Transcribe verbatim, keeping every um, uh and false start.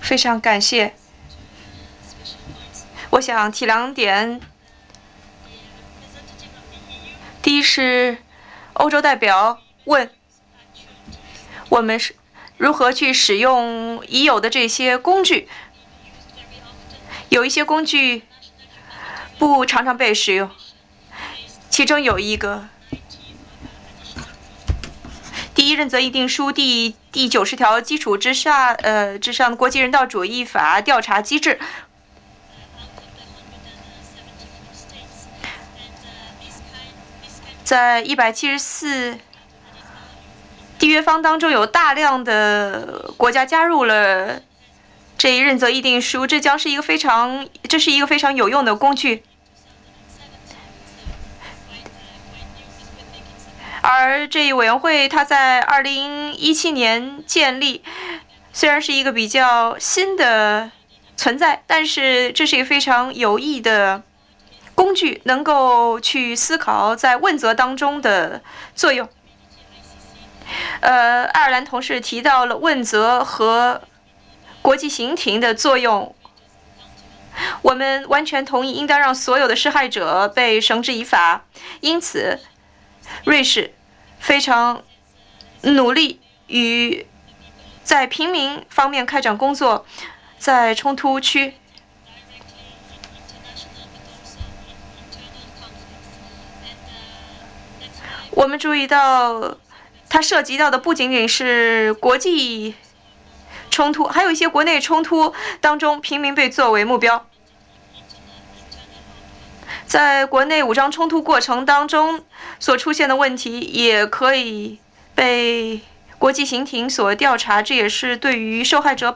非常感谢。我想提两点。第一是，欧洲代表问我们是如何去使用已有的这些工具。有一些工具不常常被使用，其中有一个第一认责议定书第第九十条基础之上，呃之上的国际人道主义法调查机制。在一百七十四缔约方当中，有大量的国家加入了这一认责议定书，这将是一个非常，这是一个非常有用的工具。而这一委员会，它在二零一七年建立，虽然是一个比较新的存在，但是这是一个非常有益的工具，能够去思考在问责当中的作用。呃，爱尔兰同事提到了问责和国际刑庭的作用，我们完全同意，应当让所有的施害者被绳之以法。因此，瑞士非常努力与在平民方面开展工作，在冲突区。我们注意到，它涉及到的不仅仅是国际冲突，还有一些国内冲突当中，平民被作为目标。在国内武装冲突过程当中所出现的问题，也可以被国际刑庭所调查，这也是对于受害者